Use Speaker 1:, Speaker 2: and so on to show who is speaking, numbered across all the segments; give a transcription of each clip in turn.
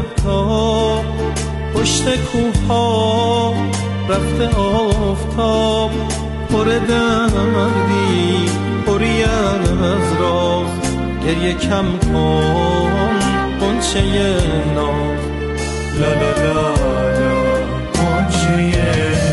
Speaker 1: مهتاب پشت کوها رفته آفتاب پر دردی پری از راز گریه کم کن غنچه ناز لا لا لا لا غنچه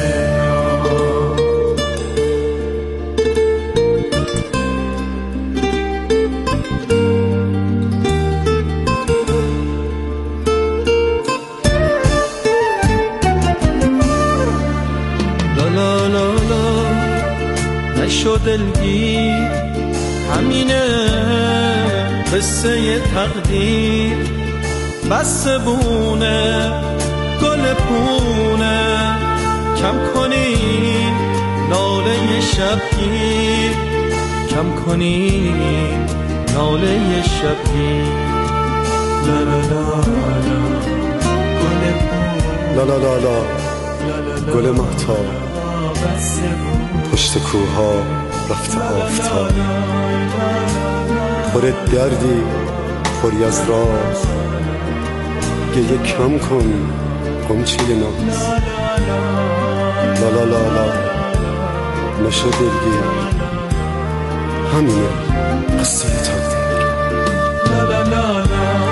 Speaker 1: شو دلگیر همینه قصه تقدیر بس بونه گل پونه کم کنین ناله شبگیر کم کنین ناله شبگیر لا لا لا لا گل پونه
Speaker 2: لا لا لا لا گل مهتاب پشت کوها رفته آفتاب پر دردی پری از راز گریه کم کن غنچه ناز لا لا لا لا نشو دلگیر همینه قصه تقدیر لا لا لا لا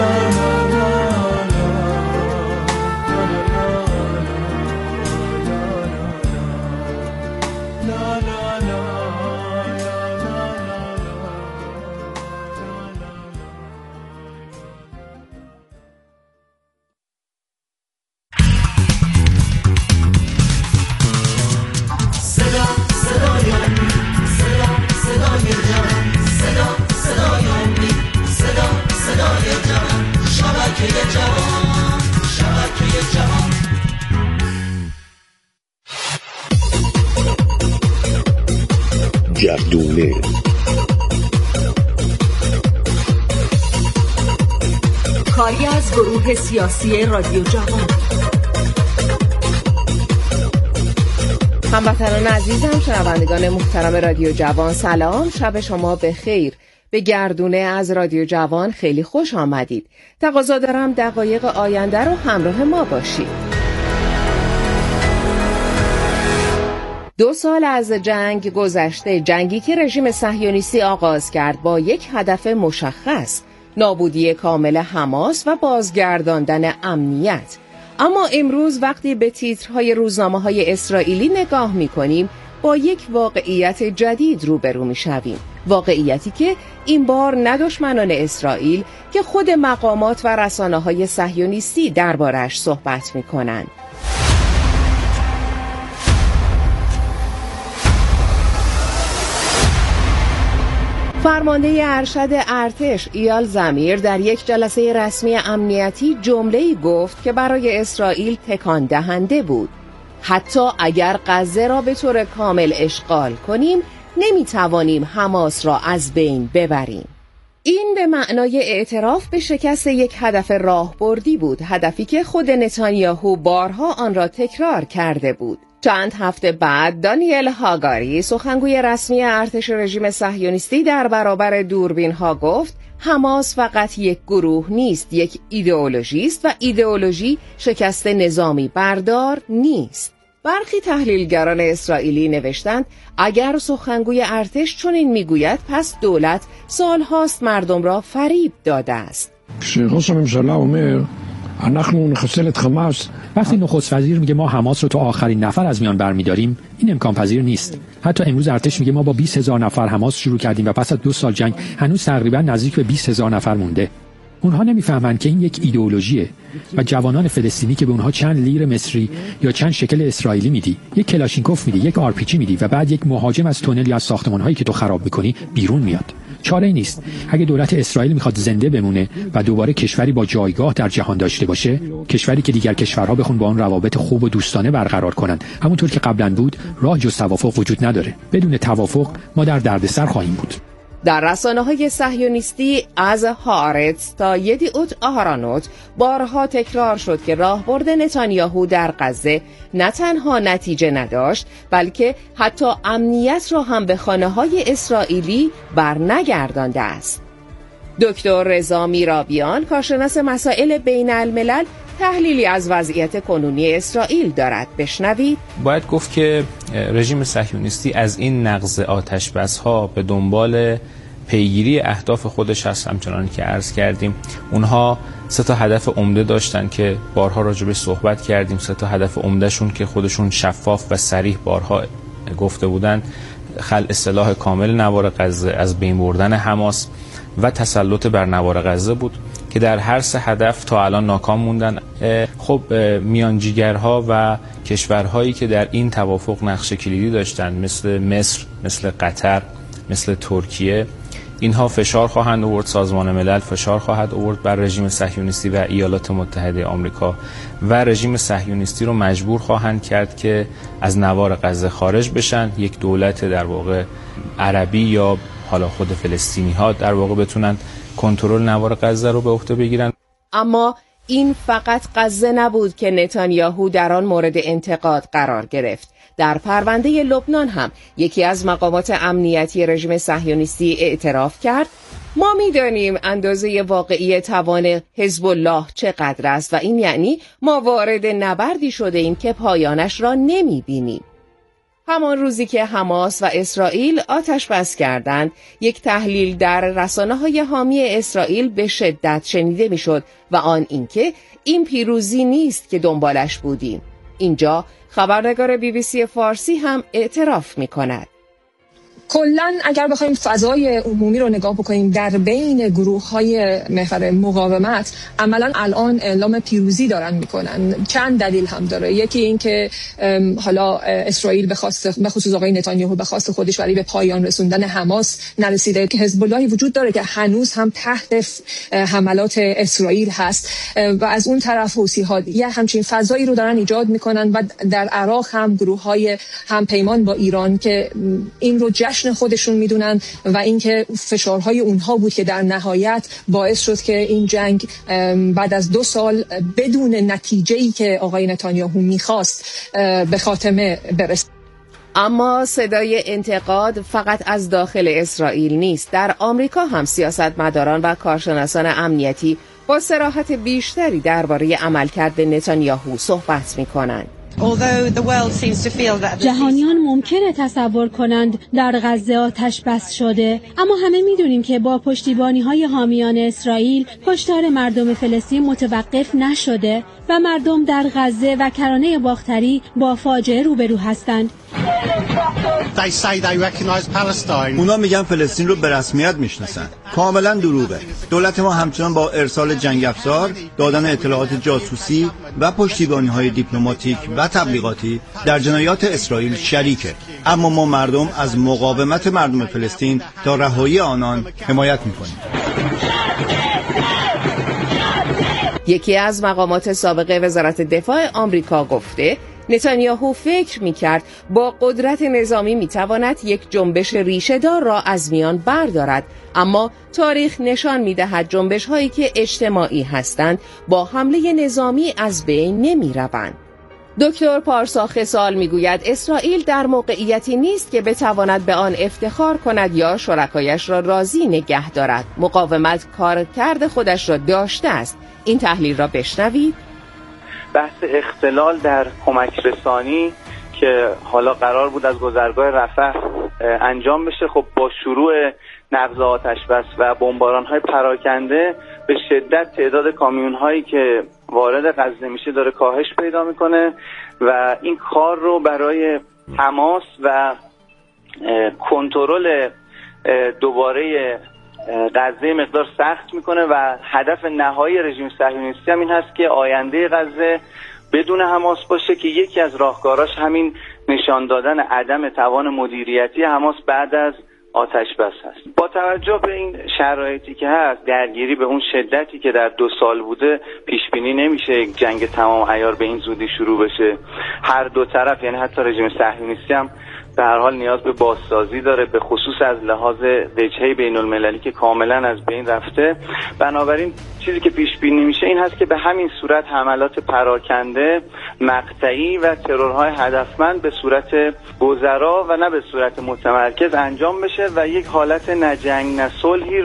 Speaker 3: گردونه
Speaker 4: کاری از گروه سیاسی رادیو جوان. هموطنان عزیزم، شنوندگان محترم رادیو جوان، سلام، شب شما بخیر. به گردونه از رادیو جوان خیلی خوش آمدید. تقاضا دارم دقایق آینده رو همراه ما باشید. 2 سال از جنگ گذشته، جنگی که رژیم صهیونیستی آغاز کرد با یک هدف مشخص، نابودی کامل حماس و بازگرداندن امنیت. اما امروز وقتی به تیترهای روزنامه‌های اسرائیلی نگاه می‌کنیم، با یک واقعیت جدید روبرو می‌شویم. واقعیتی که این بار نه دشمنان اسرائیل که خود مقامات و رسانه‌های صهیونیستی دربارش صحبت می‌کنند. فرمانده ارشد ارتش ایال زمیر در یک جلسه رسمی امنیتی جمله‌ای گفت که برای اسرائیل تکان دهنده بود. حتی اگر غزه را به طور کامل اشغال کنیم، نمیتوانیم حماس را از بین ببریم. این به معنای اعتراف به شکست یک هدف راهبردی بود، هدفی که خود نتانیاهو بارها آن را تکرار کرده بود. چند هفته بعد دانیل هاگاری، سخنگوی رسمی ارتش رژیم صهیونیستی، در برابر دوربین‌ها گفت حماس فقط یک گروه نیست، یک ایدئولوژی است و ایدئولوژی شکست نظامی بردار نیست. برخی تحلیلگران اسرائیلی نوشتند اگر سخنگوی ارتش چنین میگوید، پس دولت سالهاست مردم را فریب داده است.
Speaker 5: ראש הממשלה אומר אנחנו נחסל את חמאס.
Speaker 6: وقتی نخست وزیر میگه ما حماس رو تا آخرین نفر از میان برمیداریم، این امکان پذیر نیست. حتی امروز ارتش میگه ما با 20,000 نفر حماس شروع کردیم و پس از 2 سال جنگ هنوز تقریبا نزدیک به 20,000 نفر مونده. اونها نمیفهمند که این یک ایدئولوژیه و جوانان فلسطینی که به اونها چند لیر مصری یا چند شکل اسرائیلی میدی، یک کلاشینکوف میدی، یک آرپیجی میدی و بعد یک مهاجم از تونل یا از ساختمان‌هایی که تو خراب میکنی بیرون میاد. چاره‌ای نیست. اگه دولت اسرائیل میخواد زنده بمونه و دوباره کشوری با جایگاه در جهان داشته باشه، کشوری که دیگر کشورها بخون با اون روابط خوب و دوستانه برقرار کنن همونطور که قبلا بود، راه جز توافق وجود نداره. بدون توافق ما در دردسر خواهیم بود.
Speaker 4: در رسانه‌های صهیونیستی از هارتز تا یدیعوت آهرانوت بارها تکرار شد که راهبرد نتانیاهو در غزه نه تنها نتیجه نداشت، بلکه حتی امنیت را هم به خانه‌های اسرائیلی برنگردانده است. دکتر رضا میرابیان، کارشناس مسائل بین الملل، تحلیلی از وضعیت کنونی اسرائیل دارد. بشنوید.
Speaker 3: باید گفت که رژیم صهیونیستی از این نقض آتش‌بس‌ها به دنبال پیگیری اهداف خودش هست. همچنان که عرض کردیم اونها 3 هدف عمده داشتن که بارها راجبش صحبت کردیم. 3 هدف عمدهشون که خودشون شفاف و صریح بارها گفته بودن: خلع سلاح کامل نوار غزه، از بین بردن حماس و تسلط بر نوار غزه بود که در هر 3 هدف تا الان ناکام موندن. خب میانجیگرها و کشورهایی که در این توافق نقش کلیدی داشتن مثل مصر، مثل قطر، مثل ترکیه، اینها فشار خواهند آورد، سازمان ملل فشار خواهد آورد بر رژیم صهیونیستی و ایالات متحده آمریکا و رژیم صهیونیستی رو مجبور خواهند کرد که از نوار غزه خارج بشن. یک دولت در واقع عربی یا حالا خود فلسطینی ها در واقع بتونن کنترل نوار غزه رو به عهده بگیرن.
Speaker 4: اما این فقط غزه نبود که نتانیاهو در آن مورد انتقاد قرار گرفت. در پرونده لبنان هم یکی از مقامات امنیتی رژیم صهیونیستی اعتراف کرد: ما می‌دانیم اندازه واقعی توان حزب الله چقدر است و این یعنی ما وارد نبردی شده ایم که پایانش را نمی‌بینیم. همان روزی که حماس و اسرائیل آتش بس کردند، یک تحلیل در رسانه‌های حامی اسرائیل به شدت شنیده می‌شد و آن اینکه این پیروزی نیست که دنبالش بودیم. اینجا خبرنگار BBC فارسی هم اعتراف می‌کند.
Speaker 7: کلاً اگر بخوایم فضای عمومی رو نگاه بکنیم در بین گروه‌های محور مقاومت، عملاً الان اعلام پیروزی دارن میکنن. چند دلیل هم داره. یکی این که حالا اسرائیل به خصوص آقای نتانیاهو به خواست خودش برای به پایان رسوندن حماس نرسیده، که حزب اللهی وجود داره که هنوز هم تحت حملات اسرائیل هست و از اون طرف حوثی‌ها یه همچین فضایی رو دارن ایجاد میکنن و در عراق هم گروه‌های همپیمان با ایران که این رو جشن خودشون میدونن و اینکه فشارهای اونها بود که در نهایت باعث شد که این جنگ بعد از 2 سال بدون نتیجه‌ای که آقای نتانیاهو میخواست به خاتمه برسه.
Speaker 4: اما صدای انتقاد فقط از داخل اسرائیل نیست. در آمریکا هم سیاستمداران و کارشناسان امنیتی با صراحت بیشتری درباره عملکرد نتانیاهو صحبت می‌کنند.
Speaker 8: جهانیان ممکنه تصور کنند در غزه آتش بس شده، اما همه میدونیم که با پشتیبانی‌های حامیان اسرائیل کشتار مردم فلسطین متوقف نشده و مردم در غزه و کرانه باختری با فاجعه روبرو هستند.
Speaker 9: اونا میگن فلسطین رو به رسمیت میشناسن. کاملا دروغه. دولت ما همچنان با ارسال جنگ افزار، دادن اطلاعات جاسوسی و پشتیبانی‌های دیپلماتیک و تبلیغاتی در جنایات اسرائیل شریکه. اما ما مردم از مقاومت مردم فلسطین تا رهایی آنان حمایت میکنیم.
Speaker 4: یکی از مقامات سابق وزارت دفاع آمریکا گفته نتانیاهو فکر می‌کرد با قدرت نظامی می‌تواند یک جنبش ریشه‌دار را از میان بردارد، اما تاریخ نشان می‌دهد جنبش‌هایی که اجتماعی هستند با حمله نظامی از بین نمی‌روند. دکتر پارسا خصال میگوید اسرائیل در موقعیتی نیست که بتواند به آن افتخار کند یا شرکایش را راضی نگه دارد. مقاومت کارکرد خودش را داشته است. این تحلیل را بشنوید.
Speaker 10: بحث اختلال در کمک رسانی که حالا قرار بود از گذرگاه رفح انجام بشه، خب با شروع نقض آتش بس و بمباران‌های پراکنده به شدت تعداد کامیون‌هایی که وارد غزه میشه داره کاهش پیدا میکنه و این کار رو برای حماس و کنترل دوباره غزه مقدار سخت میکنه و هدف نهایی رژیم صهیونیستی هم این هست که آینده غزه بدون حماس باشه، که یکی از راهکاراش همین نشان دادن عدم توان مدیریتی حماس بعد از آتش بس هست. با توجه به این شرایطی که هست، درگیری به اون شدتی که در 2 سال بوده پیش بینی نمیشه یک جنگ تمام عیار به این زودی شروع بشه. هر دو طرف، یعنی حتی رژیم صهیونیستی هم به هر حال نیاز به بازسازی داره، به خصوص از لحاظ وجهه بین المللی که کاملا از بین رفته. بنابراین چیزی که پیش بینی میشه این هست که به همین صورت حملات پراکنده، مقطعی و ترورهای هدفمند به صورت گذرا و نه به صورت متمرکز انجام بشه و یک حالت نه جنگ نه صلحی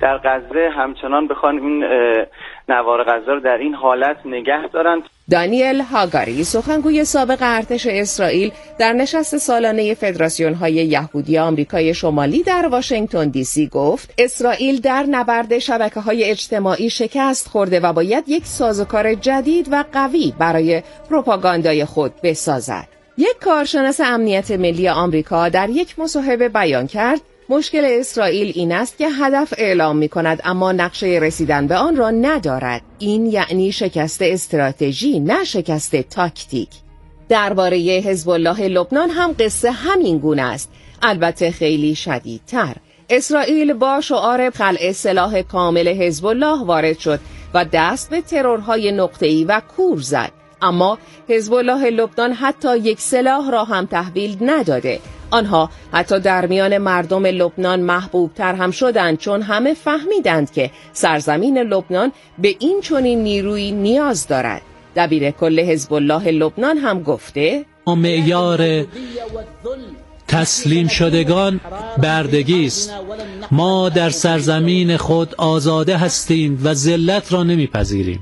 Speaker 10: در غزه همچنان بخوان این نوار غزه رو در این حالت نگه دارن.
Speaker 4: دانیل هاگاری، سخنگوی سابق ارتش اسرائیل، در نشست سالانه فدراسیون‌های یهودی آمریکای شمالی در واشنگتن دی سی گفت اسرائیل در نبرد شبکه‌های اجتماعی شکست خورده و باید یک سازوکار جدید و قوی برای پروپاگاندای خود بسازد. یک کارشناس امنیت ملی آمریکا در یک مصاحبه بیان کرد مشکل اسرائیل این است که هدف اعلام می کند اما نقشه رسیدن به آن را ندارد. این یعنی شکست استراتژی، نه شکست تاکتیک. درباره حزب الله لبنان هم قصه همین گونه است، البته خیلی شدیدتر. اسرائیل با شعار خلع سلاح کامل حزب الله وارد شد و دست به ترورهای نقطه‌ای و کور زد. اما حزب الله لبنان حتی یک سلاح را هم تحویل نداده. آنها حتی در میان مردم لبنان محبوب تر هم شدند، چون همه فهمیدند که سرزمین لبنان به این چنین نیرویی نیاز دارد. دبیر کل حزب الله لبنان هم گفته
Speaker 11: معیار تسلیم شدگان بردگی است. ما در سرزمین خود آزاده هستیم و ذلت را نمیپذیریم.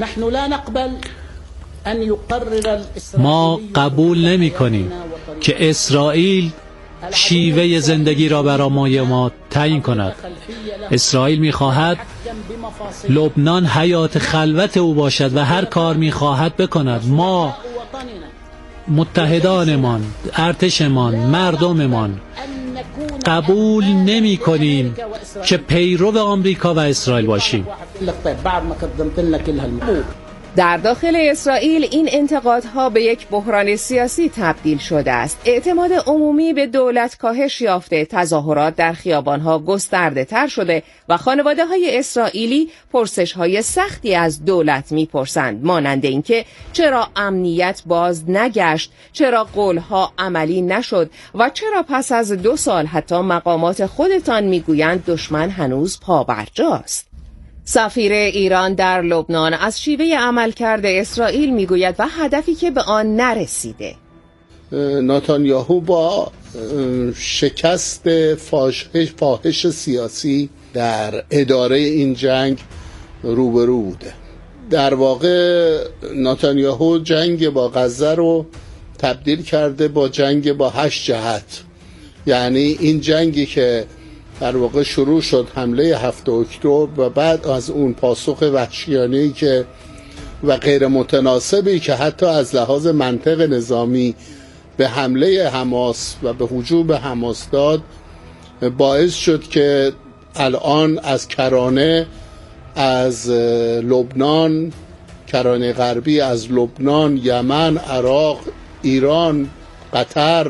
Speaker 11: ما قبول نمی کنیم که اسرائیل شیوه زندگی را برای ما تعیین کند. اسرائیل می خواهد لبنان حیات خلوت او باشد و هر کار می خواهد بکند. ما متحدانمان، ارتشمان، مردممان قبول نمی کنیم که پیرو آمریکا و اسرائیل باشیم.
Speaker 4: در داخل اسرائیل این انتقادها به یک بحران سیاسی تبدیل شده است. اعتماد عمومی به دولت کاهش یافته، تظاهرات در خیابانها گسترده تر شده و خانواده‌های اسرائیلی پرسش‌های سختی از دولت می‌پرسند، مانند اینکه چرا امنیت باز نگشت، چرا قولها عملی نشد و چرا پس از 2 سال حتی مقامات خودتان می‌گویند دشمن هنوز پابرجاست. سفیر ایران در لبنان از شیوه عملکرد اسرائیل میگوید و هدفی که به آن نرسیده.
Speaker 12: نتانیاهو با شکست فاحش سیاسی در اداره این جنگ روبرو بوده. در واقع نتانیاهو جنگ با غزه رو تبدیل کرده با جنگ با 8 جهت. یعنی این جنگی که در واقع شروع شد حمله 7 اکتبر و بعد از اون پاسخ وحشیانه‌ای که و غیر متناسبی که حتی از لحاظ منطق نظامی به حمله حماس و به هجوم حماس داد، باعث شد که الان از کرانه از لبنان، کرانه غربی از لبنان، یمن، عراق، ایران، قطر،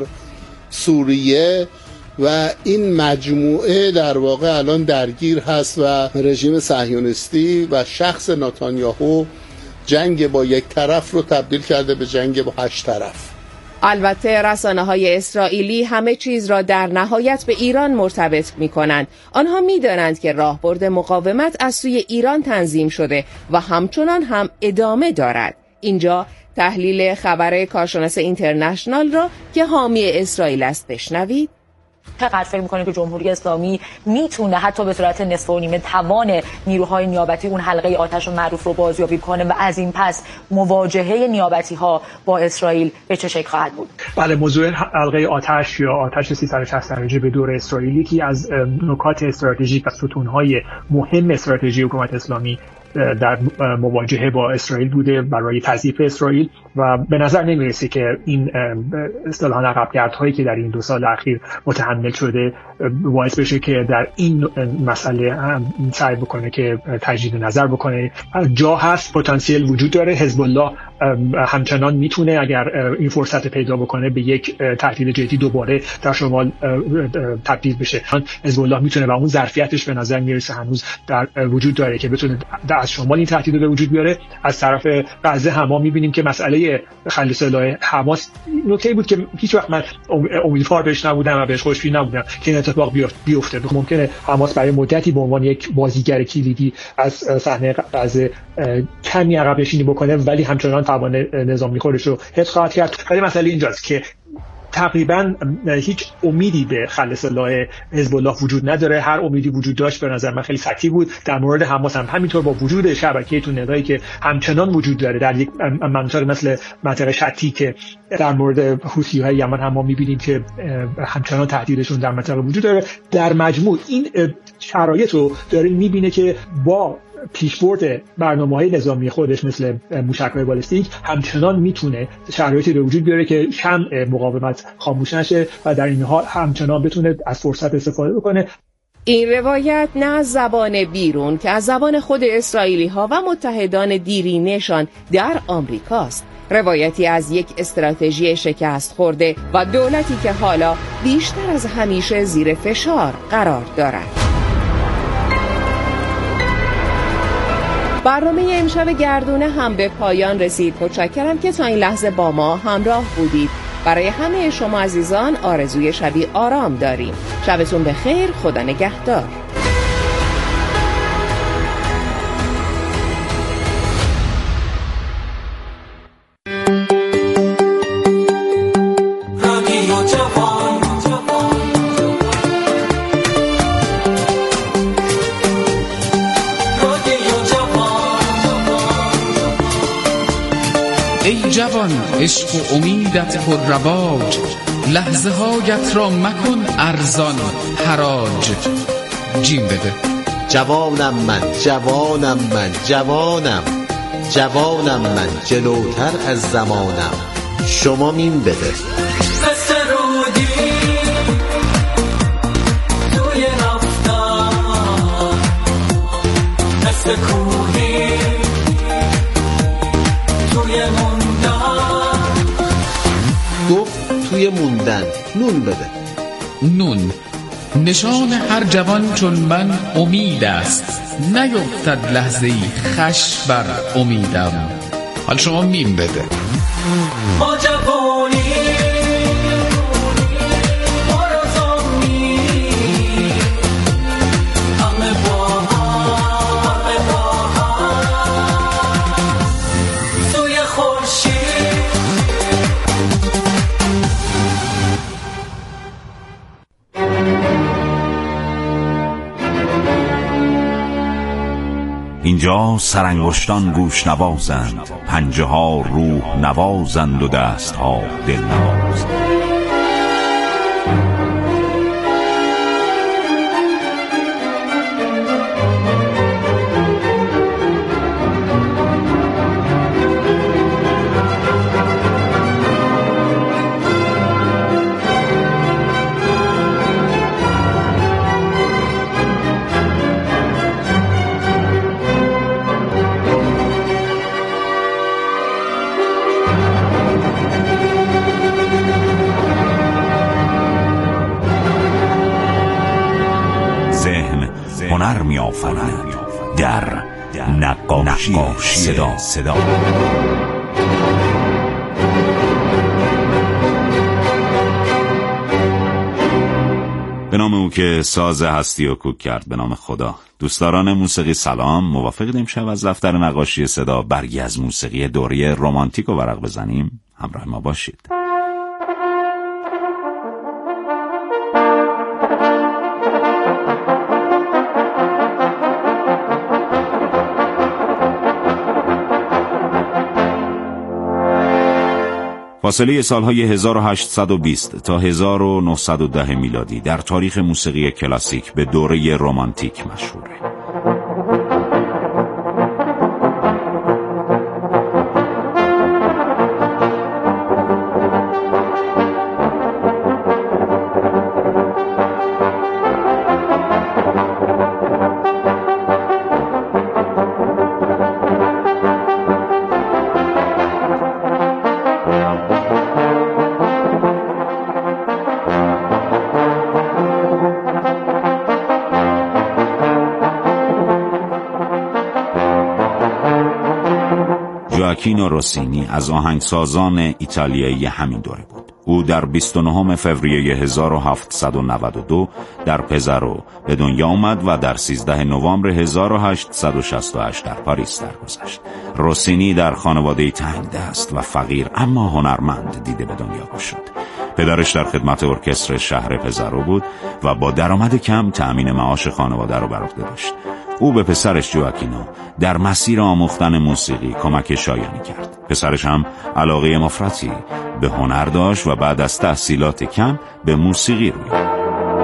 Speaker 12: سوریه و این مجموعه در واقع الان درگیر هست و رژیم صهیونیستی و شخص نتانیاهو جنگ با یک طرف رو تبدیل کرده به جنگ با 8 طرف.
Speaker 4: البته رسانه‌های اسرائیلی همه چیز را در نهایت به ایران مرتبط می‌کنند. آنها می‌دانند که راهبرد مقاومت از سوی ایران تنظیم شده و همچنان هم ادامه دارد. اینجا تحلیل خبر کارشناس اینترنشنال را که حامی اسرائیل است بشنوید.
Speaker 13: چقدر فکر می‌کنید که جمهوری اسلامی میتونه حتی به صورت نصف و نیمه توان نیروهای نیابتی اون حلقه آتش معروف رو بازیابی کنه و از این پس مواجهه نیابتی‌ها با اسرائیل به چه شکل خواهد بود؟
Speaker 14: بله، موضوع حلقه آتش یا آتش 360 درجه به دور اسرائیل یکی از نکات استراتژیک و ستون‌های مهم استراتژی حکومت اسلامی در مواجهه با اسرائیل بوده برای تضعیف اسرائیل و به نظر نمیرسه که این اصطلاحاً عقب‌گردهایی که در این 2 سال اخیر متحمل شده باعث بشه که در این مسئله سعی بکنه که تجدید نظر بکنه. جا هست، پتانسیل وجود داره. حزب الله همچنان میتونه اگر این فرصت پیدا بکنه به یک تهدید جدی دوباره در شمال تبدیل بشه. حزب الله میتونه و اون ظرفیتش به نظر میرسه هنوز در وجود داره که بتونه از شمال این تهدید رو به وجود بیاره. از طرف غزه هم ما میبینیم که مسئله خلع سلاح حماس نکته‌ای بود که هیچ وقت من امیدوار بهش نبودم و بهش خوشبین نبودم که این اتفاق بیفته. ممکنه حماس برای مدتی به عنوان یک بازیگر کلیدی از صحنه غزه کمی عقب نشینی بکنه، ولی همچنان توان نظامی خودش رو حفظ خواهد کرد. ولی مسئله اینجاست که تقریبا هیچ امیدی به خلع سلاح حزب الله وجود نداره. هر امیدی وجود داشت به نظر من خیلی سطحی بود. در مورد حماس هم همینطور، با وجود شبکه تونلایی که همچنان وجود داره در یک منطقه مثل منطقه شتی که در مورد حوثی‌های یمن هم ما می‌بینیم که همچنان تهدیدشون در منطقه وجود داره. در مجموع این شرایط رو داره می‌بینه که با پیشبرد برنامه‌های نظامی خودش مثل موشک‌های بالستیک همچنان میتونه شرایطی به وجود بیاره که شمع مقاومت خاموش نشه و در این حال همچنان بتونه از فرصت استفاده بکنه.
Speaker 4: این روایت نه از زبان بیرون که از زبان خود اسرائیلی‌ها و متحدان دیرینه‌شان در آمریکاست. روایتی از یک استراتژی شکست خورده و دولتی که حالا بیشتر از همیشه زیر فشار قرار دارد. برنامه امشب گردونه هم به پایان رسید. متشکرم که تا این لحظه با ما همراه بودید. برای همه شما عزیزان آرزوی شبی آرام داریم. شبتون بخیر، خدا نگهدار.
Speaker 15: ای جوان، عشق و امیدت پر رواج، لحظه هایت را مکن ارزان حراج. جیم بده.
Speaker 16: جوانم من، جوانم من، جوانم، جوانم من، جلوتر از زمانم، شما مین بده. توی رفتن دست کوهی، توی موندن، گفت توی موندن، نون بده.
Speaker 15: نون نشان هر جوان چون من امید است، نیفتد لحظه‌ای خش بر امیدم. حال شما میم بده.
Speaker 1: ما جوانی ما رزامی همه با هم سوی خورشید.
Speaker 17: اینجا سرانگشتان گوش نوازند، پنجه ها روح نوازند و دست ها دل نوازند. هنر می آفرد در نقاشی صدا. به نام او که ساز هستی و کوک کرد، به نام خدا. دوستداران موسیقی سلام، موافقید امشب از دفتر نقاشی صدا برگی از موسیقی دوره رمانتیک رو ورق بزنیم؟ همراه ما باشید. فاصله سالهای 1820 تا 1910 میلادی در تاریخ موسیقی کلاسیک به دوره رمانتیک مشهوره. ژواکینو روسینی از آهنگسازان ایتالیایی همین دوره بود. او در 29 فوریه 1792 در پزارو به دنیا آمد و در 13 نوامبر 1868 در پاریس درگذشت. روسینی در خانواده تنگ دست و فقیر اما هنرمند دیده به دنیا شد. پدرش در خدمت ارکستر شهر پزارو بود و با درآمد کم تأمین معاش خانواده را بر عهده داشت. او به پسرش جواکینو در مسیر آموختن موسیقی کمک شایانی کرد. پسرش هم علاقه مفرطی به هنر داشت و بعد از تحصیلات کم به موسیقی روی داد.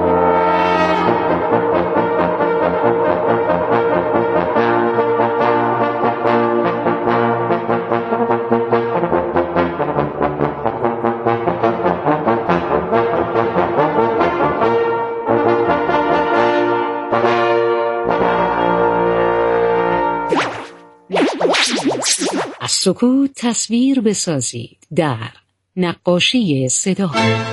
Speaker 18: از سکوت تصویر بسازید در نقاشی صدا.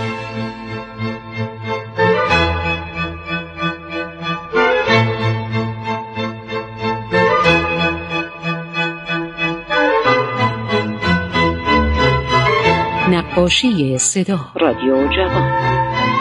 Speaker 18: نقاشی صدا، رادیو جوان.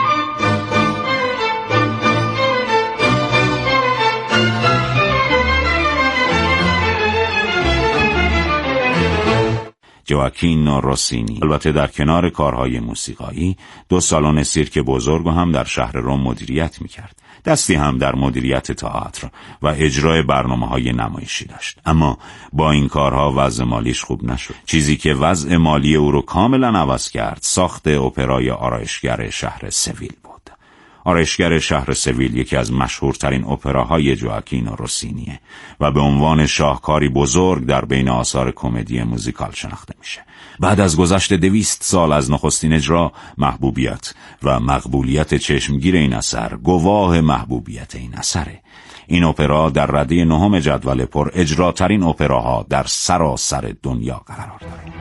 Speaker 17: جواکینو روسینی البته در کنار کارهای موسیقایی 2 سالن سیرک بزرگ هم در شهر روم مدیریت میکرد. دستی هم در مدیریت تئاتر و اجرای برنامه‌های نمایشی داشت. اما با این کارها وضع مالیش خوب نشد. چیزی که وضع مالی او رو کاملا عوض کرد ساخت اپرای آرایشگر شهر سویل بود. آرایشگر شهر سویل یکی از مشهورترین اپراهای جواکینو روسینیه و به عنوان شاهکاری بزرگ در بین آثار کمدی موزیکال شناخته میشه. بعد از گذشت 200 سال از نخستین اجرا، محبوبیت و مقبولیت چشمگیر این اثر گواه محبوبیت این اثره. این اپرا در رده 9 جدول پر اجراترین اپراها در سراسر دنیا قرار داره.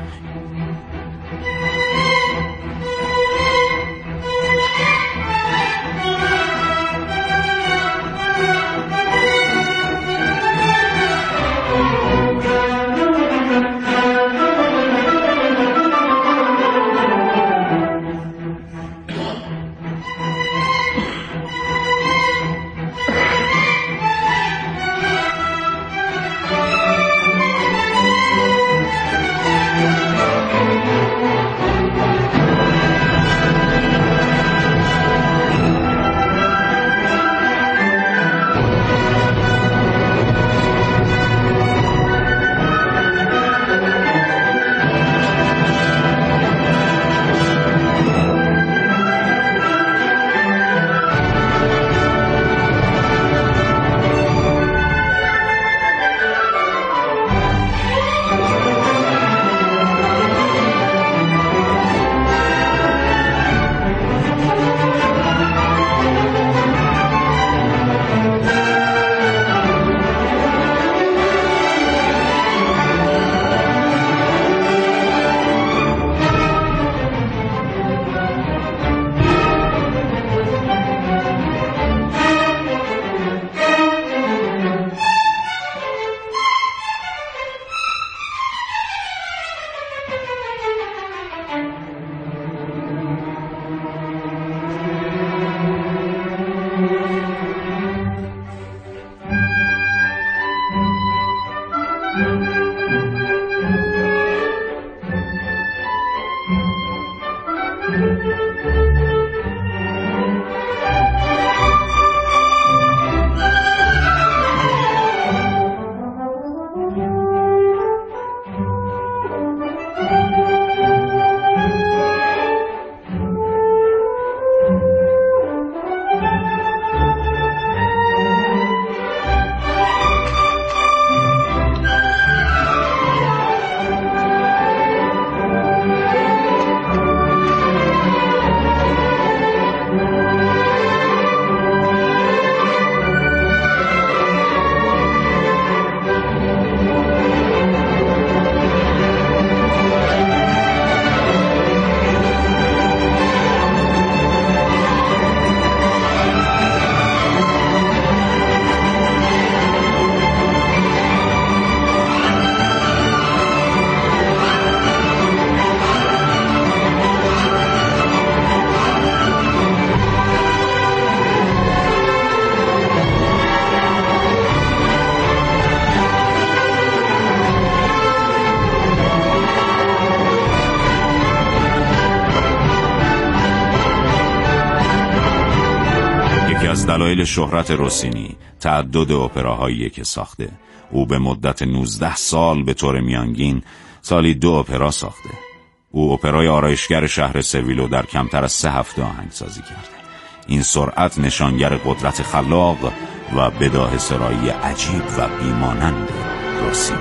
Speaker 17: دلایل شهرت روسینی تعدد اپراهایی که ساخته. او به مدت 19 سال به طور میانگین سالی 2 اپرا ساخته. او اپرای آرایشگر شهر سویلو در کمتر از 3 هفته آهنگسازی کرده. این سرعت نشانگر قدرت خلاق و بداهه سرایی عجیب و بیمانند روسینی.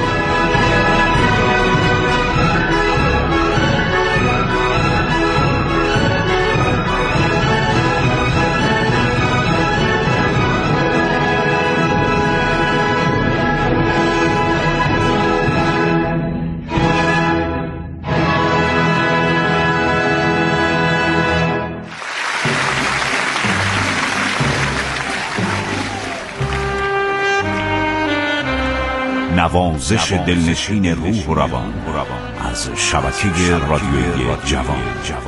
Speaker 17: نوازش دلنشین روح و روان از شبکه رادیویی جوان.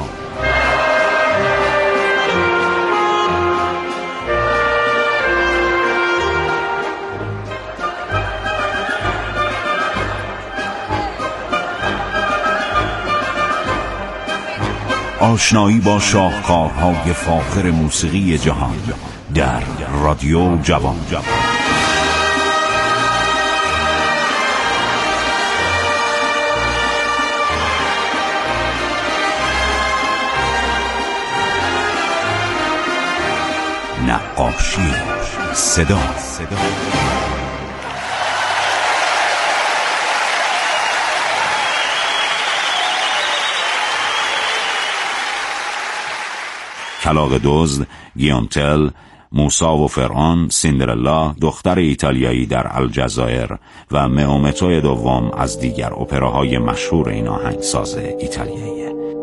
Speaker 17: آشنایی با شاهکارهای فاخر موسیقی جهان در رادیو جوان. نقاشی صدا. کلاغ دزد، گیوم تل، موسا و فرعون، سیندرلا، دختر ایتالیایی در الجزایر و مئومتو دوم از دیگر اپراهای مشهور این آهنگساز ایتالیایی.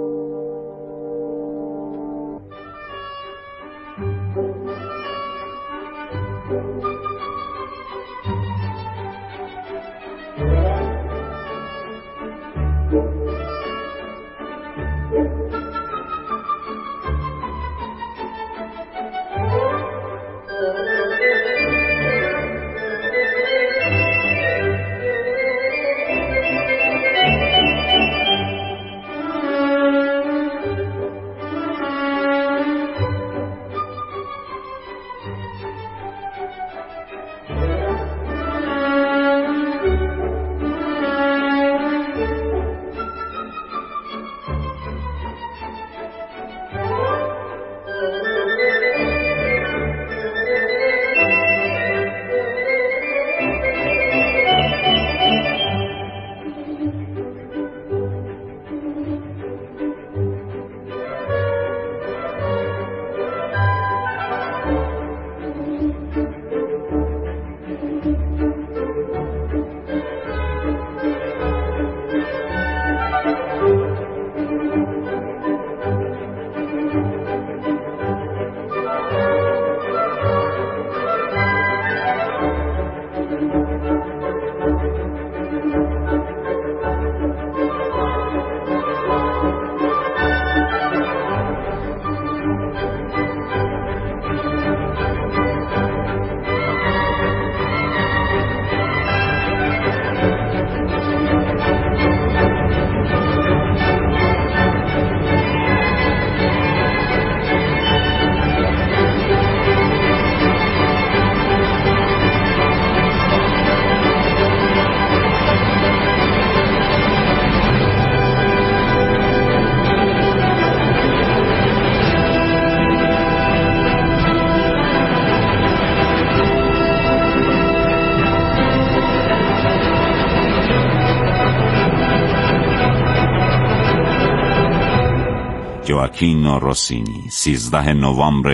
Speaker 17: ژواکین روسینی 13 نوامبر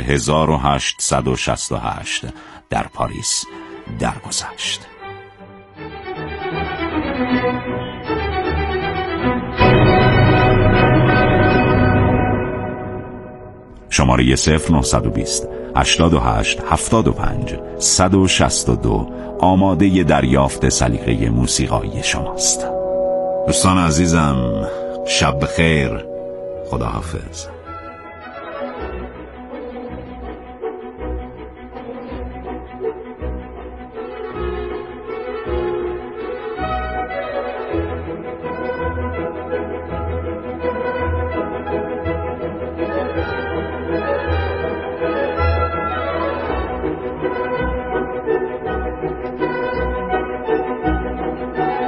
Speaker 17: 1868 در پاریس درگذشت. شماره 0920 88 75 162 آماده دریافت سلیقه موسیقایی شماست. دوستان عزیزم، شب بخیر، خداحافظ.